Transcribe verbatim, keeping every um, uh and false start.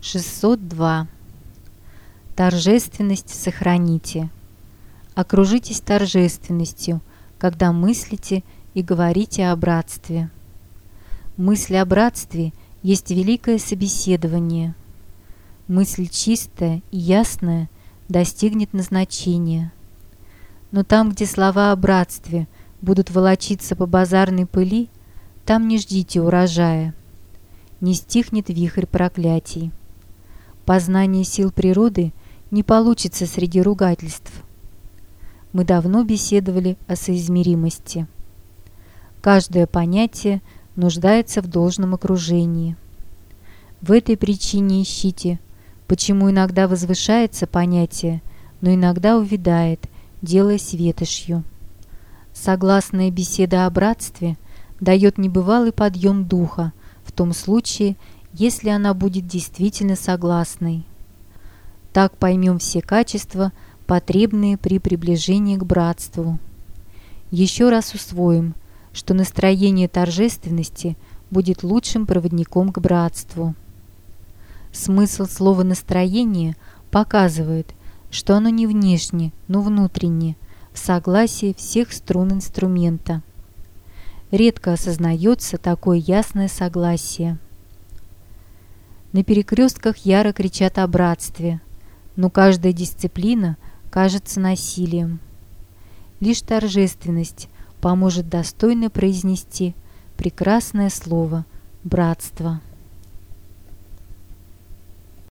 шестьсот два. Торжественность сохраните. Окружитесь торжественностью, когда мыслите и говорите о братстве. Мысль о братстве есть великое собеседование. Мысль чистая и ясная достигнет назначения. Но там, где слова о братстве будут волочиться по базарной пыли, там не ждите урожая. Не стихнет вихрь проклятий. Познание сил природы не получится среди ругательств. Мы давно беседовали о соизмеримости. Каждое понятие нуждается в должном окружении. В этой причине ищите, почему иногда возвышается понятие, но иногда увядает, делаясь ветошью. Согласная беседа о братстве дает небывалый подъем духа в том случае, если она будет действительно согласной. Так поймем все качества, потребные при приближении к братству. Еще раз усвоим, что настроение торжественности будет лучшим проводником к братству. Смысл слова «настроение» показывает, что оно не внешне, но внутренне, в согласии всех струн инструмента. Редко осознается такое ясное согласие. На перекрестках яро кричат о братстве, но каждая дисциплина кажется насилием. Лишь торжественность поможет достойно произнести прекрасное слово «братство».